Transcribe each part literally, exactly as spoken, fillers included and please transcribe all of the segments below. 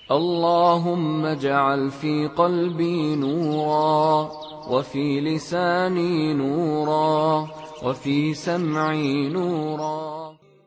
اللهم اجعل في قلبي نورا، وفي لساني نورا، وفي سمعي نورا.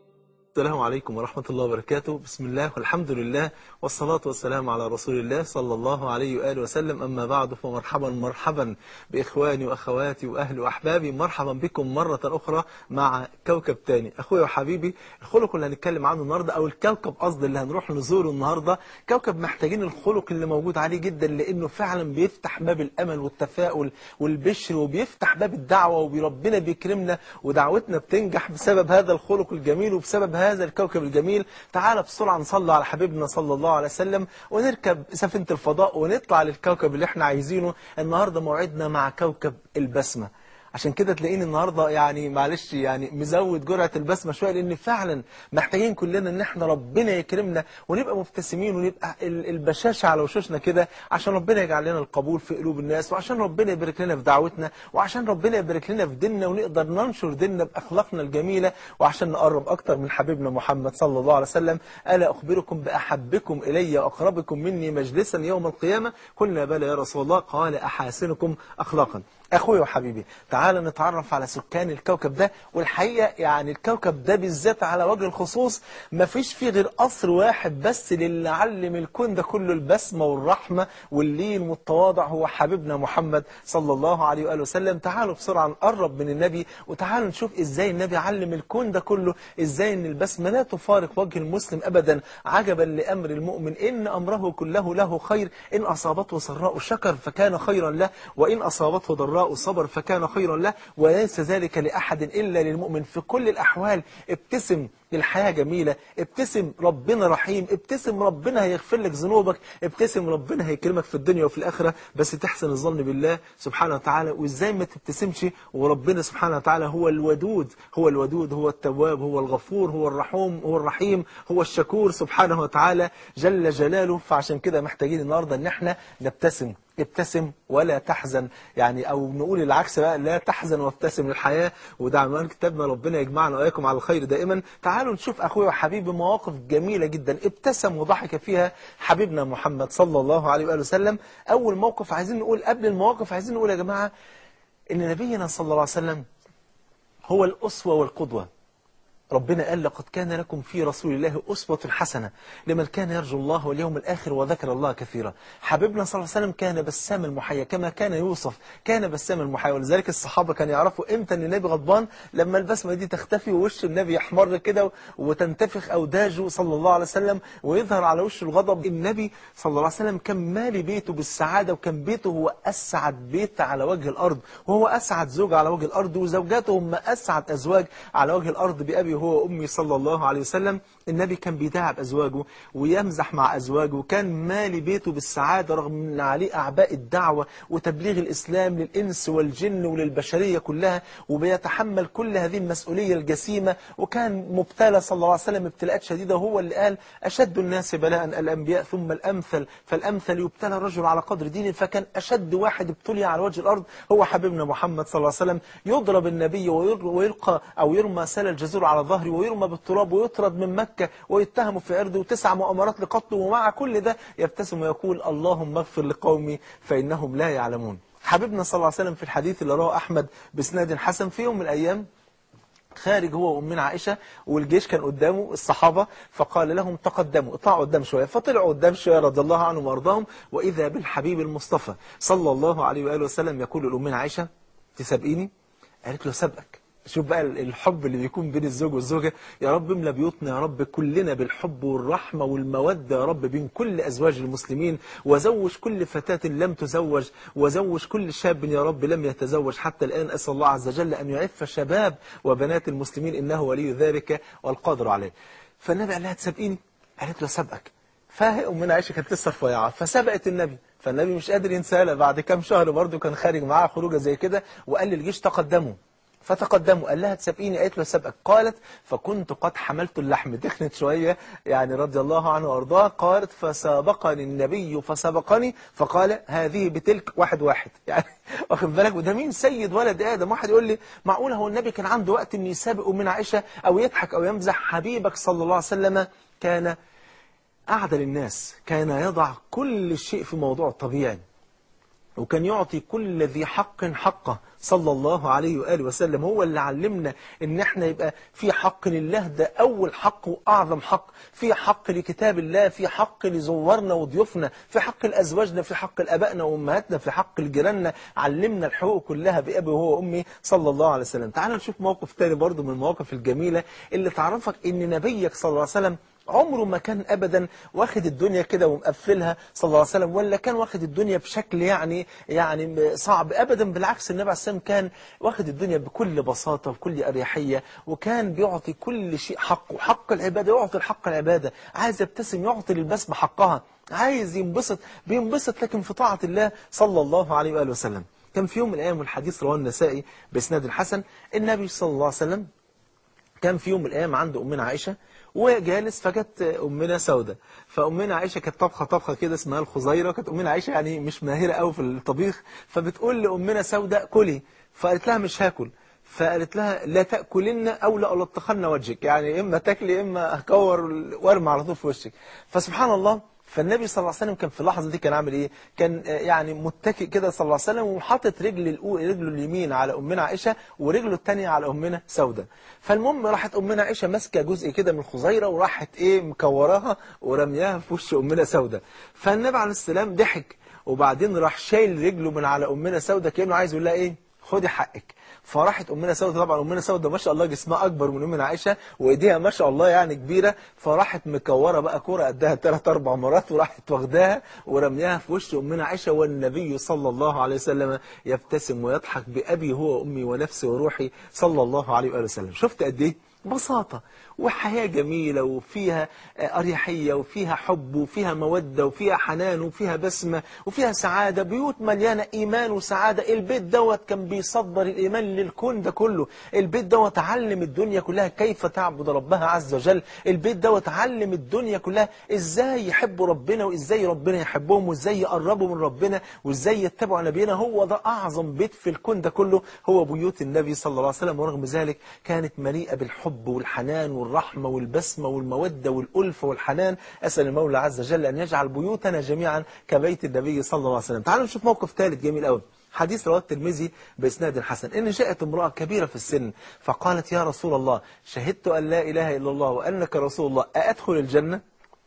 السلام عليكم ورحمة الله وبركاته. بسم الله والحمد لله والصلاة والسلام على رسول الله صلى الله عليه وآله وسلم. أما بعد، فمرحبا مرحبا بإخواني وأخواتي وأهلي وأحبابي. مرحبا بكم مرة أخرى مع كوكب تاني. أخويا وحبيبي، الخلق اللي هنتكلم عنه النهاردة، أو الكوكب قصد اللي هنروح نزوره النهاردة، كوكب محتاجين الخلق اللي موجود عليه جدا، لأنه فعلا بيفتح باب الأمل والتفاؤل والبشر، وبيفتح باب الدعوة، وربنا بيكرمنا ودعوتنا بتنجح بسبب هذا الخلق الجميل وبسبب هذا هذا الكوكب الجميل. تعال بسرعة نصلي على حبيبنا صلى الله عليه وسلم، ونركب سفينة الفضاء ونطلع للكوكب اللي احنا عايزينه. النهاردة موعدنا مع كوكب البسمة. عشان كده تلاقيني النهاردة يعني معلش يعني مزود جرعة البسمة شوية، لأن فعلا محتاجين كلنا ان احنا ربنا يكرمنا ونبقى مبتسمين، ونبقى البشاشة على وشوشنا كده، عشان ربنا يجعل لنا القبول في قلوب الناس، وعشان ربنا يبارك لنا في دعوتنا، وعشان ربنا يبارك لنا في ديننا، ونقدر ننشر ديننا بأخلاقنا الجميلة، وعشان نقرب أكتر من حبيبنا محمد صلى الله عليه وسلم. ألا أخبركم بأحبكم إلي وأقربكم مني مجلسا يوم القيامة؟ قلنا بلى يا رسول الله، قال أحاسنكم أخلاقا. أخوي وحبيبي، تعال نتعرف على سكان الكوكب ده. والحقيقة يعني الكوكب ده بالذات على وجه الخصوص ما فيش فيه غير قصر واحد بس للي علم الكون ده كله البسمة والرحمة واللين والتواضع، هو حبيبنا محمد صلى الله عليه وآله وسلم. تعالوا بسرعة نقرب من النبي، وتعالوا نشوف إزاي النبي علم الكون ده كله، إزاي إن البسمة لا تفارق وجه المسلم أبدا. عجبا لأمر المؤمن إن أمره كله له خير، إن أصابته سراء شكر فكان خيرا له، وإن أصابته ضراء صبر فكان خيرا له، وليس ذلك لأحد إلا للمؤمن. في كل الأحوال ابتسم، الحياة جميلة، ابتسم، ربنا رحيم، ابتسم، ربنا هيغفر لك ذنوبك، ابتسم، ربنا هيكرمك في الدنيا وفي الآخرة، بس تحسن الظن بالله سبحانه وتعالى. وإزاي ما تبتسمش وربنا سبحانه وتعالى هو الودود، هو الودود، هو التواب، هو الغفور، هو الرحوم، هو الرحيم، هو الشكور سبحانه وتعالى جل جلاله. فعشان كده محتاجين النهاردة ان احنا نبتسم. ابتسم ولا تحزن، يعني او نقول العكس بقى، لا تحزن وابتسم للحياة. وده عنوان كتابنا، ربنا يجمعنا واياكم على الخير دائما. تعالوا نشوف اخويا وحبيبي مواقف جميلة جدا ابتسم وضحك فيها حبيبنا محمد صلى الله عليه وآله وسلم. اول موقف عايزين نقول، قبل المواقف عايزين نقول يا جماعة ان نبينا صلى الله عليه وسلم هو الأسوة والقدوة. ربنا قال لقد كان لكم في رسول الله أسوة حسنة لمن كان يرجو الله واليوم الآخر وذكر الله كثيرا. حبيبنا صلى الله عليه وسلم كان بسام المحيا، كما كان يوصف كان بسام المحيا. ولذلك الصحابة كانوا يعرفوا امتى ان النبي غضبان، لما البسمة دي تختفي ووش النبي يحمر كده وتنتفخ أوداجه صلى الله عليه وسلم ويظهر على وشه الغضب. النبي صلى الله عليه وسلم كان مالي بيته بالسعادة، وكان بيته هو أسعد بيت على وجه الأرض، وهو أسعد زوج على وجه الأرض، وزوجاته هم أسعد أزواج على وجه الأرض بأبي هو أمي صلى الله عليه وسلم. النبي كان بيداعب أزواجه ويمزح مع أزواجه، وكان مالي بيته بالسعادة رغم أن عليه أعباء الدعوة وتبليغ الإسلام للإنس والجن وللبشرية كلها، وبيتحمل كل هذه المسؤولية الجسيمة. وكان مبتلى صلى الله عليه وسلم ابتلاءات شديدة، وهو اللي قال أشد الناس بلاء الأنبياء ثم الأمثل فالأمثل يبتلى الرجل على قدر دينه. فكان أشد واحد ابتلي على وجه الأرض هو حبيبنا محمد صلى الله عليه وسلم. يضرب النبي ويلقى أو يرمى سال الجزور على ظهره، ويرمى بالتراب، ويطرد من مكة، ويتهم في عرضه وتسع مؤامرات لقتله. ومع كل ده يبتسم ويقول اللهم اغفر لقومي فإنهم لا يعلمون. حبيبنا صلى الله عليه وسلم في الحديث اللي رواه أحمد بسناد حسن، في يوم من الأيام خارج هو وأمنا عائشة، والجيش كان قدامه الصحابة، فقال لهم تقدموا، اطلعوا قدام شوية. فطلعوا قدام شوية رضي الله عنهم وارضاهم، وإذا بالحبيب المصطفى صلى الله عليه وآله وسلم يقول لأمنا عائشة تسابقيني؟ قالت له سابقك. شوف بقى الحب اللي بيكون بين الزوج والزوجة. يا رب املى بيوتنا يا رب كلنا بالحب والرحمة والمودة يا رب بين كل أزواج المسلمين، وزوج كل فتاة لم تزوج، وزوج كل شاب يا رب لم يتزوج حتى الآن. أسأل الله عز وجل أن يعف شباب وبنات المسلمين، إنه ولي ذلك والقادر عليه. فالنبي قال لها تسابقيني؟ قالت له سابقك. فأمنا عائشة كانت لسه رفيعة فسبقت النبي، فالنبي مش قادر ينساها. بعد كام شهر برضه كان خارج معاها خروجه زي كده، وقال للجيش تقدموا. فتقدموا، قال لها تسابقيني؟ قالت له سبقك. قالت فكنت قد حملت اللحم، دخنت شوية يعني رضي الله عنه وارضاه. قالت فسابقني النبي فسبقني فقال هذه بتلك واحد واحد يعني واخد بالك. وده مين؟ سيد ولد آدم. واحد يقول لي معقولة هو النبي كان عنده وقت ان يسابق من عائشة او يضحك او يمزح؟ حبيبك صلى الله عليه وسلم كان أعدل الناس، كان يضع كل شيء في موضوع طبيعي، وكان يعطي كل ذي حق حقه صلى الله عليه وآله وسلم. هو اللي علمنا ان احنا يبقى في حق لله، ده اول حق واعظم حق، في حق لكتاب الله، في حق لزورنا وضيوفنا، في حق لازواجنا، في حق لابائنا وامهاتنا، في حق لجيراننا. علمنا الحقوق كلها بابي وهو وامي صلى الله عليه وسلم. تعال نشوف موقف تاني برضو من المواقف الجميلة اللي تعرفك ان نبيك صلى الله عليه وسلم عمره ما كان أبدا واخد الدنيا كده ومقفلها صلى الله عليه وسلم، ولا كان واخد الدنيا بشكل يعني يعني صعب أبدا. بالعكس، النبي عليه السلام كان واخد الدنيا بكل بساطة وبكل أريحية، وكان بيعطي كل شيء حقه. حق العبادة يعطي الحق العبادة، عايز يبتسم يعطي للبسمة حقها، عايز ينبسط بينبسط لكن في طاعة الله صلى الله عليه وآله وسلم. كان في يوم من الأيام، والحديث رواه النسائي بإسناد الحسن، النبي صلى الله عليه وسلم كان في يوم من الأيام عند أمنا عائشة وجالس، فجت أمنا سودة. فأمنا عائشة كانت طبخة طبخة كده اسمها الخزيرة، كانت أمنا عائشة يعني مش ماهرة قوي في الطبيخ، فبتقول لأمنا سودة كلي، فقالت لها مش هاكل. فقالت لها لا تأكلن أو لا ألطخن وجهك، يعني إما تاكلي إما أكور وارمي على طول في وشك. فسبحان الله، فالنبي صلى الله عليه وسلم كان في اللحظة دي كان عامل إيه؟ كان يعني متكئ كده صلى الله عليه وسلم، وحاطط رجل رجله اليمين على أمنا عائشة ورجله الثانية على أمنا سودة. فالمهم راحت أمنا عائشة ماسكة جزء كده من الخزيرة وراحت إيه مكوراها ورمياها في وش أمنا سودة. فالنبي عليه السلام ضحك، وبعدين راح شايل رجله من على أمنا سودة كأنه عايز يقول لها إيه؟ خدي حقك. فراحت أمنا سودة، طبعا أمنا سودة ما شاء الله جسمها أكبر من أمنا عائشة وإيديها ما شاء الله يعني كبيرة، فراحت مكورة بقى كورة قدها ثلاث أربع مرات، وراحت واخداها ورمياها في وش أمنا عائشة. والنبي صلى الله عليه وسلم يبتسم ويضحك بأبي هو وأمي ونفسي وروحي صلى الله عليه وآله وسلم. شفت قد إيه بساطة وحياة جميلة، وفيها أريحية، وفيها حب، وفيها مودة، وفيها حنان، وفيها بسمة، وفيها سعادة، بيوت مليانة إيمان وسعادة. البيت دوت كان بيصدر الإيمان للكون ده كله. البيت دوت علم الدنيا كلها كيف تعبد ربها عز وجل. البيت دوت علم الدنيا كلها إزاي يحبوا ربنا، وإزاي ربنا يحبهم، وإزاي يقربوا من ربنا، وإزاي يتبعوا نبينا. هو ده أعظم بيت في الكون ده كله، هو بيوت النبي صلى الله عليه وسلم. ورغم ذلك كانت مليئة بالحب والحنان والرحمة والبسمة والمودة والألفة والحنان. أسأل المولى عز وجل أن يجعل بيوتنا جميعا كبيت النبي صلى الله عليه وسلم. تعالوا نشوف موقف ثالث جميل قوي، حديث رواه الترمذي بإسناد حسن، إن جاءت امرأة كبيرة في السن فقالت يا رسول الله شهدت أن لا إله إلا الله وأنك رسول الله، أأدخل الجنة؟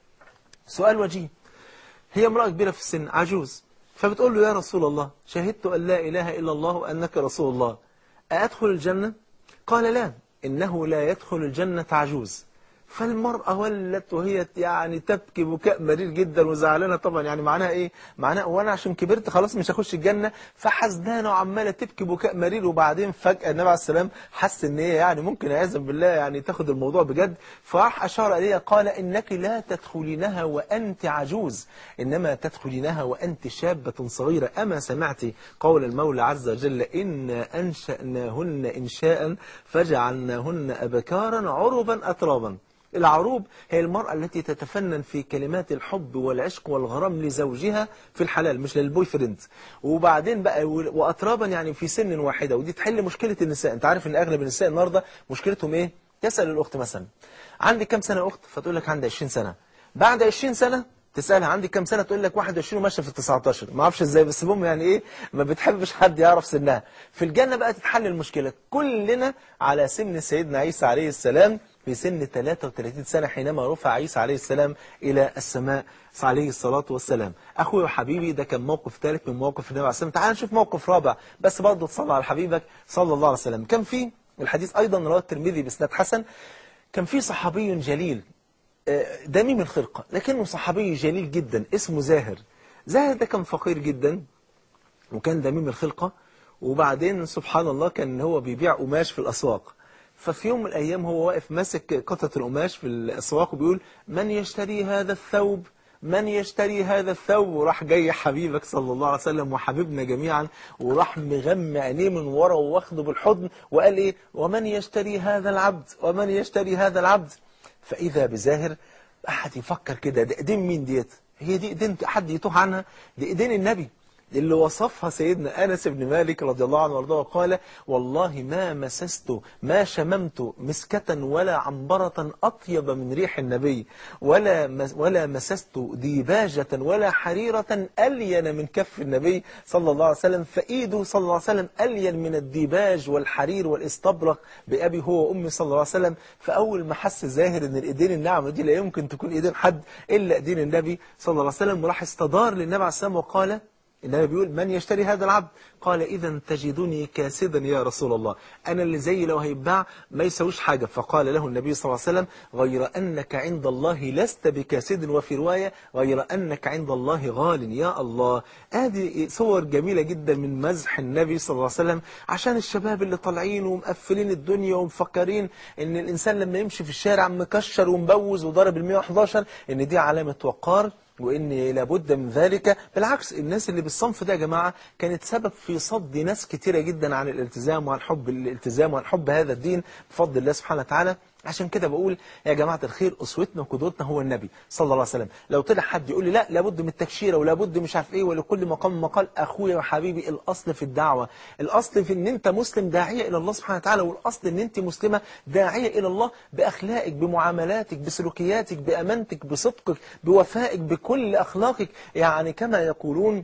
سؤال وجيه. هي امرأة كبيرة في السن عجوز، فبتقول له يا رسول الله شهدت أن لا إله إلا الله وأنك رسول الله، أأدخل الجنة؟ قال لا، إنه لا يدخل الجنة عجوز. فالمرأة ولت وهي يعني تبكي بكاء مرير جدا وزعلانة طبعا. يعني معناها ايه؟ معناها وانا عشان كبرت خلاص مش هخش الجنة، فحزنانة وعمالة تبكي بكاء مرير. وبعدين فجأة النبي عليه السلام حس ان هي يعني ممكن عياذا بالله يعني تاخد الموضوع بجد، فراح اشار اليها قال انك لا تدخلينها وانت عجوز، انما تدخلينها وانت شابة صغيرة. اما سمعت قول المولى عز وجل إنا أنشأناهن إنشاء فجعلناهن أبكارا عربا أترابا. العروب هي المرأة التي تتفنن في كلمات الحب والعشق والغرام لزوجها في الحلال مش للبوي فريند. وبعدين بقى وأترابا يعني في سن واحدة، ودي تحل مشكلة النساء. انت عارف ان اغلب النساء النهاردة مشكلتهم ايه؟ تسأل الأخت مثلا عندك كم سنة أخت؟ فتقول لك عندي عشرين سنة. بعد عشرين سنة تسألها عندي كم سنة؟ تقول لك واحد وعشرين وماشية في التسعتاشر. ما اعرفش ازاي، بس المهم يعني ايه، ما بتحبش حد يعرف سنها. في الجنة بقى تتحل المشكلة، كلنا على سن سيدنا عيسى عليه السلام في سن ثلاثة وثلاثين سنة حينما رفع عيسى عليه السلام إلى السماء عليه الصلاة والسلام. أخوي وحبيبي، ده كان موقف ثالث من مواقف النبي عليه السلام. تعال نشوف موقف رابع، بس برضه تصلى على حبيبك صلى الله عليه وسلم. كان في الحديث أيضا رواه الترمذي بإسناد حسن، كان في صحابي جليل دميم الخلقة لكنه صحابي جليل جدا اسمه زاهر. زاهر ده كان فقير جدا وكان دميم الخلقة، وبعدين سبحان الله كان هو بيبيع قماش في الأسواق. ففي يوم من الأيام هو واقف ماسك قطعة القماش في الأسواق وبيقول من يشتري هذا الثوب، من يشتري هذا الثوب. وراح جاي حبيبك صلى الله عليه وسلم وحبيبنا جميعا وراح مغمى عينيه من ورا واخده بالحضن وقال ايه ومن يشتري هذا العبد، ومن يشتري هذا العبد. فإذا بزاهر أحد يفكر كده، ده ايدين مين ديت؟ هي دي ايدين حد يتوه عنها؟ دي ايدين النبي. اللي وصفها سيدنا أنس بن مالك رضي الله عنه وارضاه وقال والله ما مسست ما شممت مسكة ولا عنبرة أطيب من ريح النبي ولا ولا مسست ديباجة ولا حريرة ألين من كف النبي صلى الله عليه وسلم، فإيده صلى الله عليه وسلم ألين من الديباج والحرير والاستبرق بأبي هو وأمي صلى الله عليه وسلم. فأول ما حس ظاهر إن الإيدين الناعمة دي لا يمكن تكون إيدين حد إلا إيدين النبي صلى الله عليه وسلم، وراح استدار للنبي عليه السلام وقال النبي بيقول من يشتري هذا العبد؟ قال إذا تجدني كاسدا يا رسول الله، أنا اللي زي لو هيتباع ما يسويش حاجة. فقال له النبي صلى الله عليه وسلم غير أنك عند الله لست بكاسد، وفي رواية غير أنك عند الله غال. يا الله، هذه صور جميلة جدا من مزح النبي صلى الله عليه وسلم عشان الشباب اللي طالعين ومقفلين الدنيا ومفكرين إن الإنسان لما يمشي في الشارع مكشر ومبوز وضرب المية وحداشر إن دي علامة وقار وإن لابد من ذلك. بالعكس، الناس اللي بالصنف ده يا جماعة كانت سبب في صد ناس كتيرة جدا عن الالتزام وعن حب الالتزام وعن حب هذا الدين بفضل الله سبحانه وتعالى. عشان كده بقول يا جماعة الخير أسوتنا وقدوتنا هو النبي صلى الله عليه وسلم. لو طلع حد يقول لي لا لابد من التكشيرة ولابد مش عارف ايه ولكل مقام مقال، أخويا وحبيبي الأصل في الدعوة، الأصل في ان انت مسلم داعية إلى الله سبحانه وتعالى، والأصل ان انت مسلمة داعية إلى الله بأخلاقك بمعاملاتك بسلوكياتك بأمانتك بصدقك بوفائك بكل أخلاقك. يعني كما يقولون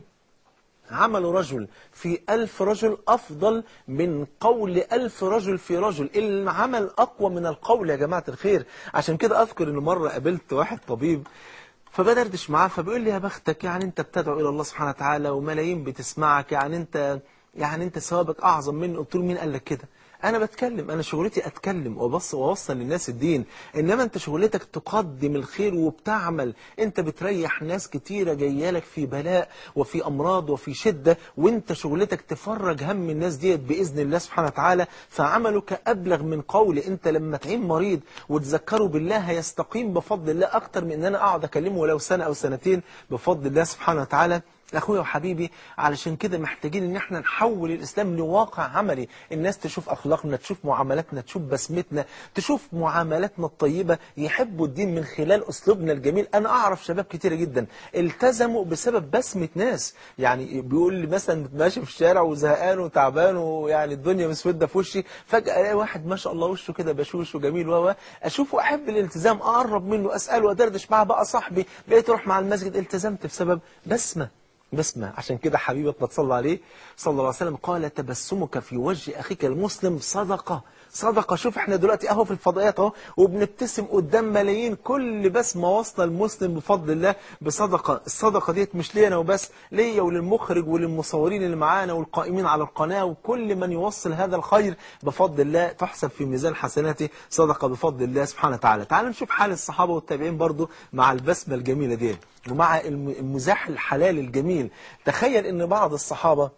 عمل رجل في ألف رجل أفضل من قول ألف رجل في رجل، العمل أقوى من القول يا جماعة الخير. عشان كده أذكر إن مرة قابلت واحد طبيب فبدردش معاه فبيقول لي يا بختك، يعني أنت بتدعو إلى الله سبحانه وتعالى وملايين بتسمعك، يعني أنت يعني أنت ثوابك أعظم مني. قلت له مين قال لك كده؟ أنا بتكلم، أنا شغلتي أتكلم وبص وأوصل للناس الدين، إنما أنت شغلتك تقدم الخير وبتعمل. أنت بتريح ناس كتيرة جاية لك في بلاء وفي أمراض وفي شدة، وأنت شغلتك تفرج هم الناس ديت بإذن الله سبحانه وتعالى. فعملك أبلغ من قول. أنت لما تعين مريض وتذكره بالله هيستقيم بفضل الله أكتر من أن أنا أقعد أكلمه ولو سنة أو سنتين بفضل الله سبحانه وتعالى. أخويا وحبيبي، علشان كده محتاجين ان احنا نحول الإسلام لواقع عملي، الناس تشوف أخلاقنا، تشوف معاملاتنا، تشوف بسمتنا، تشوف معاملاتنا الطيبة، يحبوا الدين من خلال أسلوبنا الجميل. أنا أعرف شباب كتير جدا التزموا بسبب بسمة ناس، يعني بيقول لي مثلا ماشي في الشارع وزهقان وتعبان ويعني الدنيا مسودة في وشي، فجأة الاقي واحد ما شاء الله وشه كده بشوش وجميل و أشوفه أحب الالتزام، أقرب منه أسأله أدردش معاه، بقى صاحبي، بقيت أروح مع المسجد، التزمت بسبب بسمة بسمة. عشان كده حبيبك بتصلى عليه صلى الله عليه وسلم قال تبسمك في وجه أخيك المسلم صدقة صدقة. شوف احنا دلوقتي اهو في الفضائيات اهو وبنبتسم قدام ملايين، كل بسمة واصله المسلم بفضل الله بصدقة. الصدقة ديت مش لينا وبس، ليا وللمخرج وللمصورين اللي معانا والقائمين على القناة وكل من يوصل هذا الخير بفضل الله تحسب في ميزان حسناته صدقة بفضل الله سبحانه وتعالى. تعالوا نشوف حال الصحابة والتابعين برضو مع البسمة الجميلة دي ومع المزاح الحلال الجميل. تخيل ان بعض الصحابة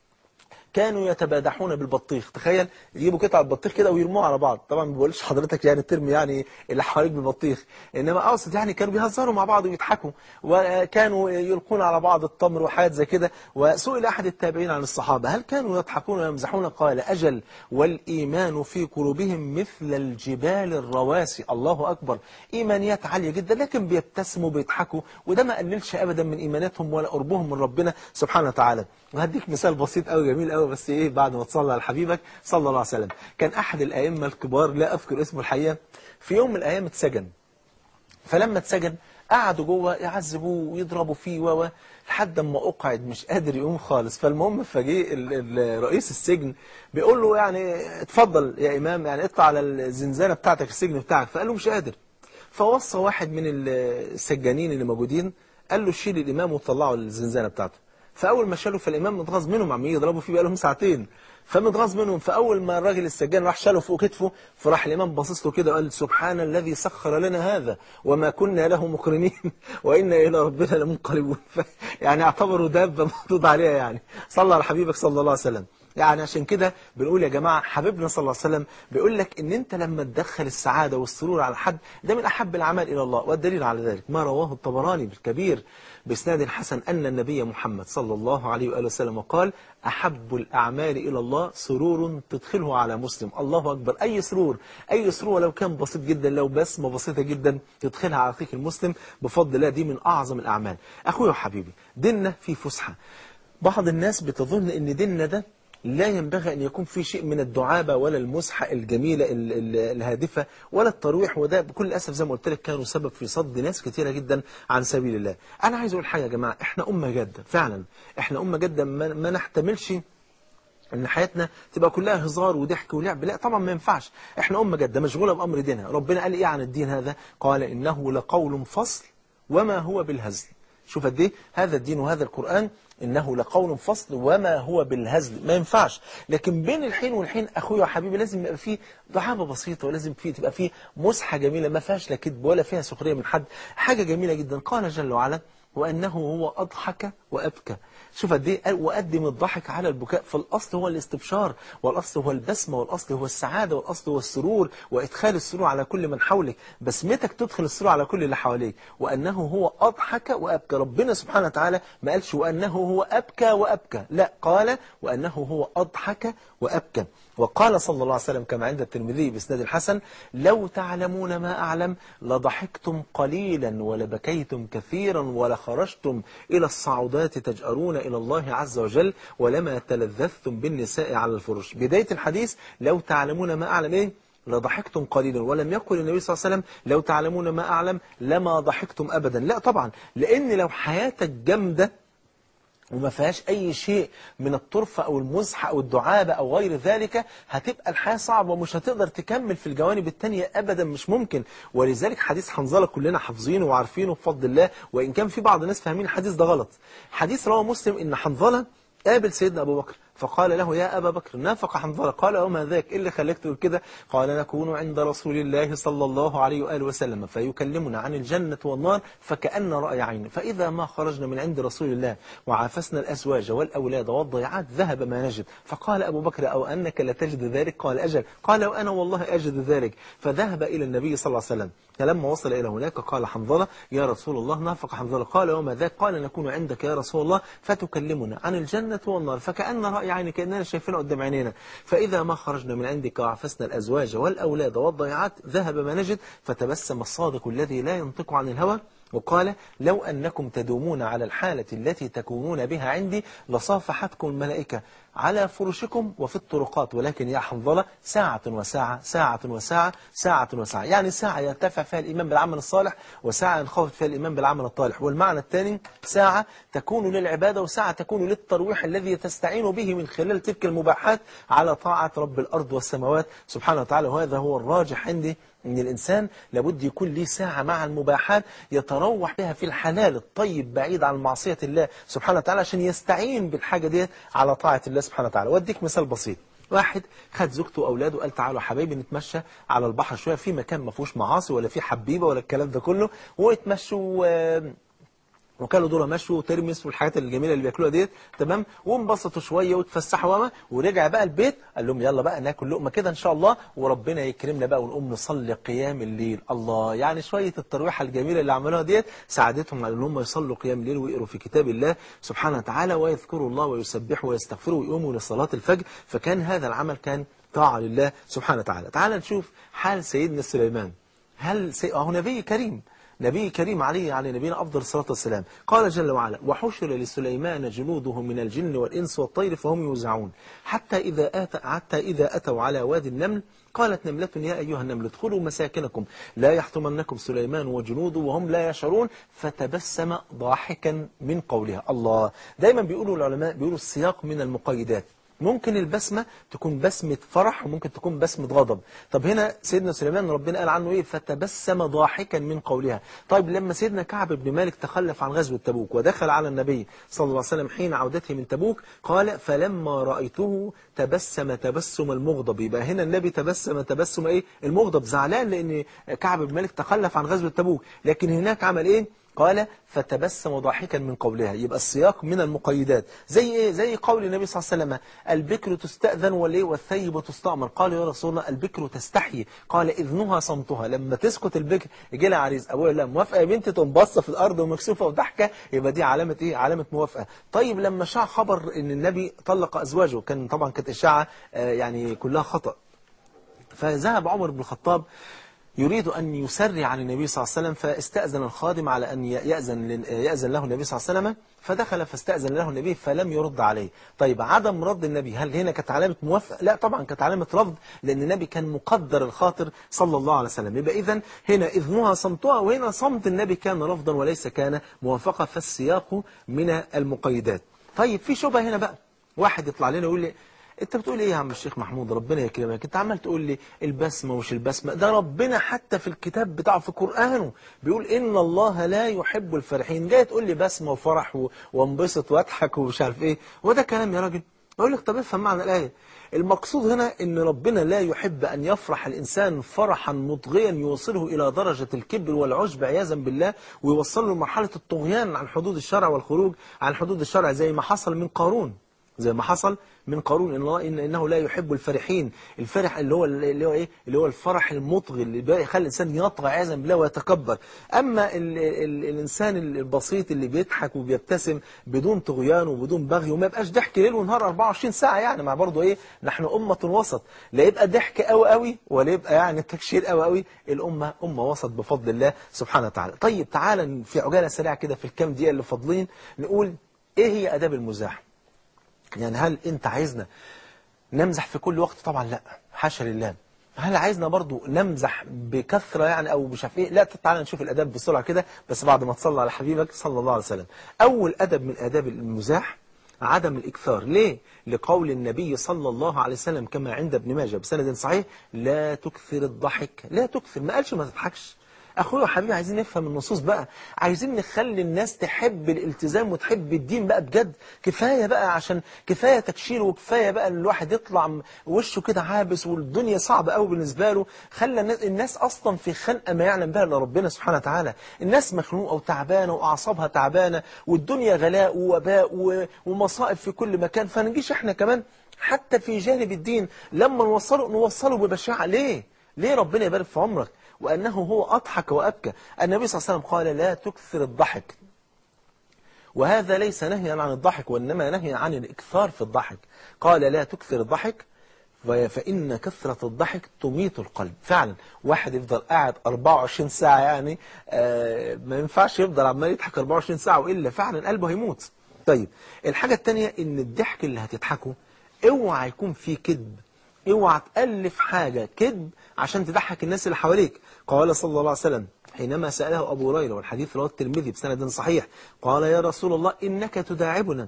كانوا يتبادحون بالبطيخ. تخيل يجيبوا قطعة بطيخ كده ويرموها على بعض. طبعا ما بقولش حضرتك يعني ترمي يعني اللي حواليك بالبطيخ، انما اقصد يعني كانوا بيهزروا مع بعض ويضحكوا، وكانوا يلقون على بعض التمر وحاجات زي كده. وسئل احد التابعين عن الصحابة هل كانوا يضحكون ويمزحون؟ قال اجل، والايمان في قلوبهم مثل الجبال الرواسي. الله اكبر، ايمانيات عالية جدا لكن بيبتسموا وبيضحكوا، وده ما قللش ابدا من ايماناتهم ولا قربهم من ربنا سبحانه وتعالى. وهديك مثال بسيط قوي جميل قوي بس ايه بعد ما تصلى على حبيبك صلى الله عليه وسلم. كان احد الائمه الكبار لا اذكر اسمه الحقيقه، في يوم من الايام اتسجن. فلما اتسجن قعدوا جوه يعذبوه ويضربوا فيه و لحد ما اقعد مش قادر يقوم خالص. فالمهم فجاء رئيس السجن بيقول له يعني اتفضل يا امام، يعني اطلع على الزنزانه بتاعتك السجن بتاعك. فقال له مش قادر. فوصى واحد من السجانين اللي موجودين قال له شيل الامام وطلعه الزنزانه بتاعته. فأول ما شالوا فالإمام متغاظ منهم، عمالين يضربوا فيه بقالهم ساعتين، فمتغاظ منهم. فأول ما الراجل السجان راح شاله فوق كتفه، فراح الإمام باصص له كده وقال سبحان الذي سخر لنا هذا وما كنا له مقرنين وإنا إلى ربنا لمنقلبون. يعني اعتبروا دابة محطوط عليها يعني. صلى على حبيبك صلى الله عليه وسلم. يعني عشان كده بنقول يا جماعة حبيبنا صلى الله عليه وسلم بيقول لك ان انت لما تدخل السعادة والسرور على حد ده من احب الاعمال الى الله. والدليل على ذلك ما رواه الطبراني بالكبير بإسناد حسن أن النبي محمد صلى الله عليه وآله وسلم قال أحب الأعمال إلى الله سرور تدخله على مسلم. الله أكبر، أي سرور أي سرور لو كان بسيط جدا، لو بسمة بسيطة جدا تدخلها على أخيك المسلم بفضل الله، دي من أعظم الأعمال. أخوي وحبيبي ديننا في فسحة، بعض الناس بتظن ان ديننا ده لا ينبغي أن يكون في شيء من الدعابة ولا المزحة الجميلة ال- ال- الهادفة ولا الترويح، وده بكل أسف زي ما قلت لك كانوا سبب في صد ناس كثيرة جدا عن سبيل الله. أنا عايز أقول حاجة يا جماعة، إحنا أمة جادة فعلا، إحنا أمة جادة ما, ما نحتملش ان حياتنا تبقى كلها هزار وضحك ولعب، لا طبعا ما ينفعش. احنا امه جاده مشغوله بامر دينها. ربنا قال ايه عن الدين هذا؟ قال انه لقول فصل وما هو بالهزل. شوف قد ايه هذا الدين وهذا القرآن، انه لقول فصل وما هو بالهزل، ما ينفعش. لكن بين الحين والحين اخويا وحبيبي لازم يبقى فيه دعابه بسيطه، ولازم فيه تبقى فيه مسحه جميله ما فيهاش لا كذب ولا فيها سخريه من حد، حاجه جميله جدا. قال جل وعلا وانه هو اضحك وابكى. شوف قد ايه، وقدم الضحك على البكاء. فالاصل هو الاستبشار، والاصل هو البسمه، والاصل هو السعاده، والاصل هو السرور وادخال السرور على كل من حولك. بسمتك تدخل السرور على كل اللي حواليك. وانه هو اضحك وابكى. ربنا سبحانه وتعالى ما قالش وانه هو ابكى وابكى، لا، قال وانه هو اضحك وابكى. وقال صلى الله عليه وسلم كما عند الترمذي بإسناد الحسن: لو تعلمون ما أعلم لضحكتم قليلا ولبكيتم كثيرا ولخرجتم إلى الصعودات تجأرون إلى الله عز وجل ولما تلذذتم بالنساء على الفرش. بداية الحديث لو تعلمون ما أعلم إيه؟ لضحكتم قليلا. ولم يقل النبي صلى الله عليه وسلم لو تعلمون ما أعلم لما ضحكتم أبدا، لا طبعا، لأن لو حياتك جامدة وما فيهاش أي شيء من الطرفة أو المزحة أو الدعابة أو غير ذلك، هتبقى الحياة صعبة ومش هتقدر تكمل في الجوانب التانية أبدا، مش ممكن. ولذلك حديث حنظلة كلنا حافظينه وعارفينه بفضل الله، وإن كان في بعض الناس فاهمين الحديث ده غلط. حديث رواه مسلم إن حنظلة قابل سيدنا أبو بكر فقال له: يا أبا بكر، نافق حنظلة. قال: وما ذاك؟ إيه اللي خلاك تقول كده؟ قال: نكون عند رسول الله صلى الله عليه وآله وسلم فيكلمنا عن الجنة والنار فكأن رأي عين، فإذا ما خرجنا من عند رسول الله وعافسنا الأزواج والأولاد والضيعات ذهب ما نجد. فقال أبو بكر: أو أنك لتجد ذلك؟ قال: أجل. قال: وأنا والله أجد ذلك. فذهب إلى النبي صلى الله عليه وسلم. فلما وصل إلى هناك قال حنظلة: يا رسول الله، نافق حنظلة. قال: وما ذاك؟ قال: نكون عندك يا رسول الله فتكلمنا عن الجنة والنار فكأن رأي عين، كأننا شايفينه قدام عينينا. فإذا ما خرجنا من عندك وعفسنا الأزواج والأولاد والضيعات ذهب ما نجد. فتبسم الصادق الذي لا ينطق عن الهوى وقال: لو أنكم تدومون على الحالة التي تكونون بها عندي لصافحتكم الملائكة على فرشكم وفي الطرقات، ولكن يا حنظلة ساعة وساعة ساعة وساعة ساعة وساعة، يعني ساعة يرتفع فيها الإيمان بالعمل الصالح وساعة ينخفض فيها الإيمان بالعمل الطالح. والمعنى الثاني ساعة تكون للعبادة وساعة تكون للترويح الذي تستعين به من خلال تلك المباحات على طاعة رب الأرض والسماوات سبحانه وتعالى. وهذا هو الراجح عندي، ان الانسان لابد يكون ليه ساعة مع المباحات يتروح بها في الحلال الطيب بعيد عن معصية الله سبحانه وتعالى عشان يستعين بالحاجة دي على طاعة الله سبحانه وتعالى. واديك مثال بسيط. واحد خد زوجته واولاده وقال: تعالوا يا حبايبي نتمشى على البحر شويه في مكان ما فيهوش معاصي ولا فيه حبيبه ولا الكلام ده كله، واتمشوا وكانوا دول مشوا وترمس والحاجات الجميله اللي بياكلوها ديت، تمام، وانبسطوا شويه واتفسحوا وما، ورجع بقى البيت قال لهم: يلا بقى ناكل لقمه كده ان شاء الله وربنا يكرمنا بقى ونقوم نصلي قيام الليل. الله، يعني شويه الترويحه الجميله اللي عملوها ديت ساعدتهم على ان هم يصلوا قيام الليل ويقروا في كتاب الله سبحانه وتعالى ويذكروا الله ويسبحوا ويستغفروا ويقوموا لصلاه الفجر. فكان هذا العمل كان طاعه لله سبحانه وتعالى. تعال نشوف حال سيدنا سليمان. هل سي... هو نبي كريم، نبي كريم عليه على نبينا أفضل الصلاة والسلام. قال جل وعلا: وحشر لسليمان جنوده من الجن والإنس والطير فهم يوزعون حتى إذا آت حتى إذا أتوا على وادي النمل قالت نملة يا أيها النمل ادخلوا مساكنكم لا يحطمنكم سليمان وجنوده وهم لا يشعرون فتبسم ضاحكا من قولها. الله، دايما بيقولوا العلماء بيقولوا السياق من المقيدات. ممكن البسمة تكون بسمة فرح وممكن تكون بسمة غضب. طب هنا سيدنا سليمان ربنا قال عنه ايه؟ فتبسم ضاحكا من قولها. طيب لما سيدنا كعب بن مالك تخلف عن غزوة تبوك ودخل على النبي صلى الله عليه وسلم حين عودته من تبوك قال: فلما رأيته تبسم تبسم المغضب. يبقى هنا النبي تبسم تبسم ايه؟ المغضب، زعلان لان كعب بن مالك تخلف عن غزوة تبوك، لكن هناك عمل ايه؟ قال: فتبسم ضاحكا من قولها. يبقى السياق من المقيدات. زي ايه؟ زي قول النبي صلى الله عليه وسلم: البكر تستأذن والايه والثيب تستأمر. قال: يا رسول الله البكر تستحي. قال: إذنها صمتها. لما تسكت البكر يجي لها عريس، ابويا لا موافقه يا بنتي، تقوم باصه في الارض ومكسوفه وضحكه، يبقى دي علامه ايه؟ علامه موافقه. طيب لما شاع خبر ان النبي طلق ازواجه، كان طبعا كانت اشاعه يعني كلها خطأ، فذهب عمر بن الخطاب يريد أن يسري عن النبي صلى الله عليه وسلم، فاستأذن الخادم على أن يأذن, يأذن له النبي صلى الله عليه وسلم، فدخل فاستأذن له النبي فلم يرد عليه. طيب عدم رد النبي هل هنا كانت علامة موافقة؟ لا طبعا كانت علامة رفض، لأن النبي كان مقدر الخاطر صلى الله عليه وسلم. يبقى إذن هنا إذنها صمتها، وهنا صمت النبي كان رفضا وليس كان موافقة، فالسياق من المقيدات. طيب في شبهة هنا بقى، واحد يطلع لنا يقول لي انت بتقول ايه يا عم الشيخ محمود ربنا يكرمك، انت عمال تقول لي البسمه ومش البسمه، ده ربنا حتى في الكتاب بتاعه في قرانه بيقول ان الله لا يحب الفرحين، جاي تقول لي بسمه وفرح و- وانبسط واضحك ومش عارف ايه، وده كلام يا راجل؟ اقول لك طب افهم معنى الايه. المقصود هنا ان ربنا لا يحب ان يفرح الانسان فرحا مطغيا يوصله الى درجه الكبر والعجب عياذا بالله، ويوصله لمرحله الطغيان عن حدود الشرع والخروج عن حدود الشرع، زي ما حصل من قارون زي ما حصل من قارون. إن الله إن إنه لا يحب الفرحين، الفرح اللي هو اللي هو إيه اللي هو الفرح المطغي اللي يخلي الإنسان يطغى عياذا بالله ويتكبر. أما ال ال الإنسان البسيط اللي بيضحك وبيبتسم بدون طغيان وبدون بغي، وما يبقاش ضحك ليل ونهار أربعة وعشرين ساعة، يعني مع برضه إيه نحن أمة وسط، لا يبقى ضحك قوي قوي ولا يبقى يعني تكشير قوي قوي، الأمة أمة وسط بفضل الله سبحانه وتعالى. طيب تعالى في عجالة سريعة كده في الكام دقيقة اللي فاضلين نقول إيه هي آداب المزاح. يعني هل انت عايزنا نمزح في كل وقت؟ طبعا لا، حاشا لله. هل عايزنا برضو نمزح بكثرة يعني او مش عارف ايه؟ لا، تعالى نشوف الاداب بسرعة كده، بس بعد ما تصلي على حبيبك صلى الله عليه وسلم. اول ادب من اداب المزاح عدم الاكثار. ليه؟ لقول النبي صلى الله عليه وسلم كما عند ابن ماجه بسند صحيح: لا تكثر الضحك. لا تكثر، ما قالش ما تضحكش. اخويا وحبيبي عايزين نفهم النصوص بقى، عايزين نخلي الناس تحب الالتزام وتحب الدين بقى بجد. كفاية بقى، عشان كفاية تكشير، وكفاية بقى ان الواحد يطلع وشه كده عابس والدنيا صعبة قوي بالنسبة له. خلى الناس, الناس اصلا في خنقة ما يعلم بها الا ربنا سبحانه وتعالى. الناس مخنوقة وتعبانة واعصابها تعبانة، والدنيا غلاء ووباء ومصائب في كل مكان، فنجيش احنا كمان حتى في جانب الدين لما نوصله نوصله ببشاعة؟ ليه؟ ليه؟ ربنا يبارك في عمرك. وأنه هو أضحك وأبكى. النبي صلى الله عليه وسلم قال: لا تكثر الضحك. وهذا ليس نهيا عن الضحك، وإنما نهي عن الإكثار في الضحك. قال: لا تكثر الضحك فإن كثرة الضحك تميت القلب. فعلا واحد يفضل قاعد أربعة وعشرين ساعة، يعني آه ما ينفعش يفضل عمال يضحك أربعة وعشرين ساعة، وإلا فعلا قلبه هيموت. طيب الحاجة التانية إن الضحك اللي هتضحكه اوعى يكون فيه كذب، اوعى تألف حاجة كذب عشان تضحك الناس اللي حواليك. قال صلى الله عليه وسلم حينما سأله أبو هريرة، والحديث رواه الترمذي بسند صحيح، قال: يا رسول الله إنك تداعبنا.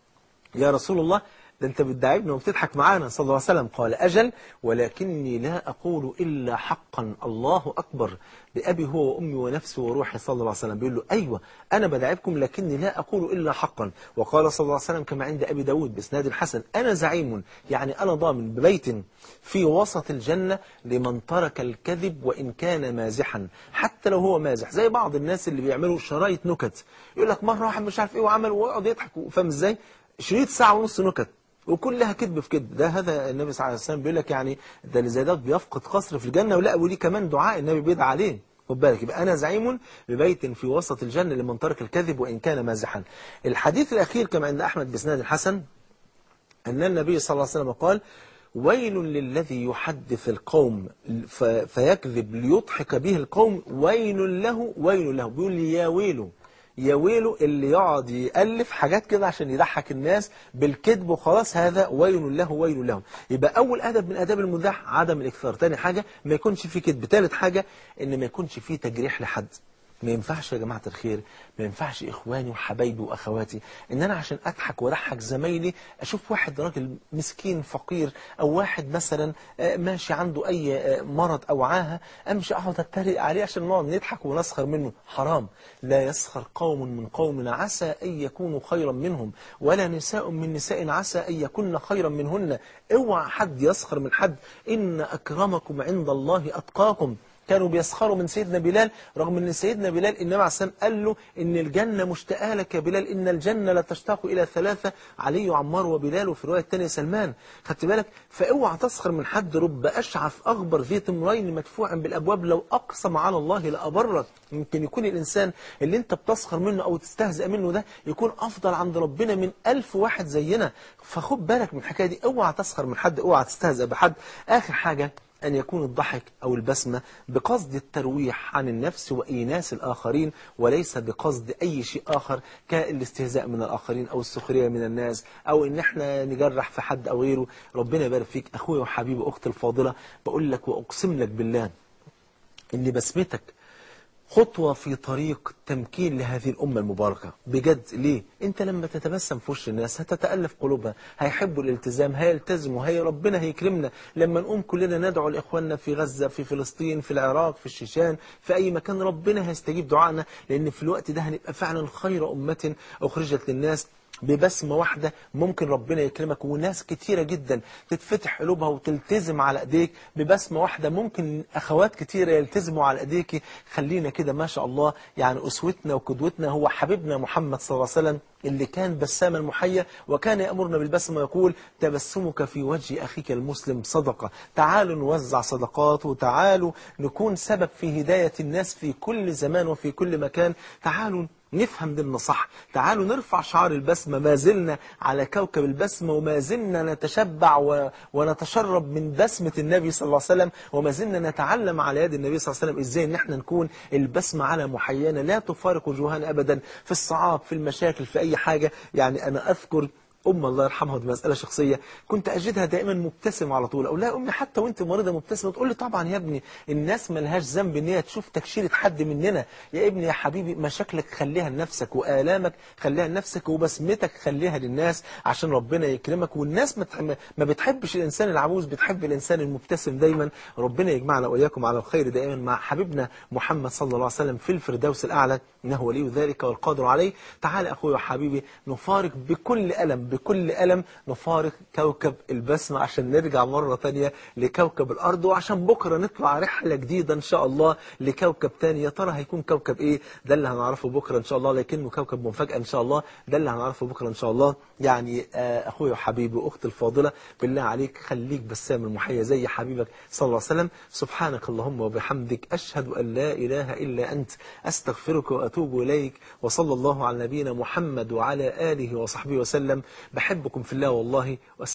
يا رسول الله ده أنت بتداعبنا وبتضحك معانا. صلى الله عليه وسلم قال: أجل، ولكني لا أقول إلا حقا. الله أكبر، بأبي هو وأمي ونفسي وروحي. صلى الله عليه وسلم بيقول له: أيوة أنا بداعبكم لكني لا أقول إلا حقا. وقال صلى الله عليه وسلم كما عند أبي داود بإسناد الحسن: أنا زعيم، يعني أنا ضامن ببيت في وسط الجنة لمن ترك الكذب وإن كان مازحا. حتى لو هو مازح، زي بعض الناس اللي بيعملوا شرايط نكت، يقول لك مرة واحد مش عارف إيه وعمل ويقعد يضحك، فاهم إزاي؟ شريط ساعة ونص نكت وكلها كذب في كذب. ده هذا النبي صلى الله عليه وسلم بيقول لك يعني ده اللي زي ده بيفقد قصر في الجنة. ولا وليه كمان دعاء النبي بيدعى عليه. خد بالك، يبقى أنا زعيم ببيت في وسط الجنة لمن ترك الكذب وإن كان مازحا. الحديث الأخير كما عند أحمد بإسناد الحسن أن النبي صلى الله عليه وسلم قال: ويل للذي يحدث القوم فيكذب ليضحك به القوم، ويل له ويل له. بيقول لي يا ويله يا ويله اللي يقعد يألف حاجات كده عشان يضحك الناس بالكذب وخلاص، هذا ويل له ويل له. يبقى أول أدب من أداب المزاح عدم الإكثار. تاني حاجة ما يكونش فيه كذب. تالت حاجة إن ما يكونش فيه تجريح لحد. ما ينفعش يا جماعة الخير، ما ينفعش إخواني وحبايبي وأخواتي إن أنا عشان أضحك وأضحك زمايلي أشوف واحد راجل مسكين فقير، أو واحد مثلا ماشي عنده أي مرض أو عاهة، أمشي أقعد أتريق عليه عشان نقعد نضحك ونسخر منه. حرام. لا يسخر قوم من قوم عسى أن يكونوا خيرا منهم، ولا نساء من نساء عسى أن يكون خيرا منهن. اوعى حد يسخر من حد. إن أكرمكم عند الله أتقاكم. كانوا بيسخروا من سيدنا بلال، رغم ان سيدنا بلال النبي عليه السلام قال له ان الجنة مشتاقه لك يا بلال، ان الجنة لا تشتاق الى ثلاثة: علي وعمار وبلال، وفي روايه ثانيه سلمان. خدت بالك؟ فاوعى تسخر من حد. رب اشعث اغبر ذي تمرين مدفوع بالابواب لو اقسم على الله لابرك. يمكن يكون الانسان اللي انت بتسخر منه او تستهزئ منه ده يكون افضل عند ربنا من ألف واحد زينا. فخد بالك من الحكايه دي، اوعى تسخر من حد، اوعى تستهزئ بحد. اخر حاجه أن يكون الضحك أو البسمة بقصد الترويح عن النفس وإيناس الآخرين، وليس بقصد أي شيء آخر كالاستهزاء من الآخرين أو السخرية من الناس أو إن احنا نجرح في حد أو غيره. ربنا يبارك فيك أخوي وحبيبي أختي الفاضلة، بقول لك وأقسم لك بالله إن بسمتك خطوة في طريق تمكين لهذه الأمة المباركة بجد. ليه؟ أنت لما تتبسم في وش الناس هتتألف قلوبها، هيحبوا الالتزام، هيلتزموا، هي ربنا هيكرمنا. لما نقوم كلنا ندعو لإخواننا في غزة، في فلسطين، في العراق، في الشيشان، في أي مكان، ربنا هيستجيب دعائنا، لأن في الوقت ده هنبقى فعلا خير أمة أخرجت للناس. ببسمة واحدة ممكن ربنا يكرمك وناس كتيرة جدا تتفتح قلوبها وتلتزم على ايديك. ببسمة واحدة ممكن اخوات كتيرة يلتزموا على ايديك. خلينا كده ما شاء الله، يعني اسوتنا وقدوتنا هو حبيبنا محمد صلى الله عليه وسلم اللي كان بساما محيا، وكان يأمرنا بالبسمة ويقول تبسمك في وجه أخيك المسلم صدقة. تعالوا نوزع صدقات، وتعالوا نكون سبب في هداية الناس في كل زمان وفي كل مكان. تعالوا نفهم ديننا صح، تعالوا نرفع شعار البسمة. ما زلنا على كوكب البسمة، وما زلنا نتشبع و... ونتشرب من بسمة النبي صلى الله عليه وسلم، وما زلنا نتعلم على يد النبي صلى الله عليه وسلم ازاي ان احنا نكون البسمة على محيانا لا تفارق وجوهنا ابدا، في الصعاب، في المشاكل، في اي حاجة. يعني انا اذكر أم الله يرحمها، ودي مسألة شخصية، كنت أجدها دائما مبتسمة على طول. أقول لها يا أمي حتى وأنت مريضة مبتسمة؟ تقول لي طبعا يا ابني، الناس ملهاش ذنب إن هي تشوف تكشيرة حد مننا. يا ابني يا حبيبي، مشاكلك خليها لنفسك، وآلامك خليها لنفسك، وبسمتك خليها للناس عشان ربنا يكرمك. والناس ما بتحبش الإنسان العجوز، بتحب الإنسان المبتسم دايما. ربنا يجمعنا وإياكم على الخير دائما مع حبيبنا محمد صلى الله عليه وسلم في الفردوس الأعلى، إنه ولي ذلك والقادر عليه. تعال أخوي وحبيبي نفارق بكل ألم بكل ألم نفارق كوكب البسمة عشان نرجع مرة تانية لكوكب الأرض، وعشان بكرة نطلع رحلة جديدة إن شاء الله لكوكب تاني. يا ترى هيكون كوكب إيه؟ ده اللي هنعرفه بكرة إن شاء الله، لكنه كوكب مفاجأة إن شاء الله. ده اللي هنعرفه بكرة إن شاء الله. يعني آه أخوي وحبيبي وأختي الفاضلة، بالله عليك خليك بسام المحيا زي حبيبك صلى الله عليه وسلم. سبحانك اللهم وبحمدك، أشهد أن لا إله إلا أنت، أستغفرك وأتوب إليك. وصلى الله على نبينا محمد وعلى آله وصحبه وسلم. بحبكم في الله والله.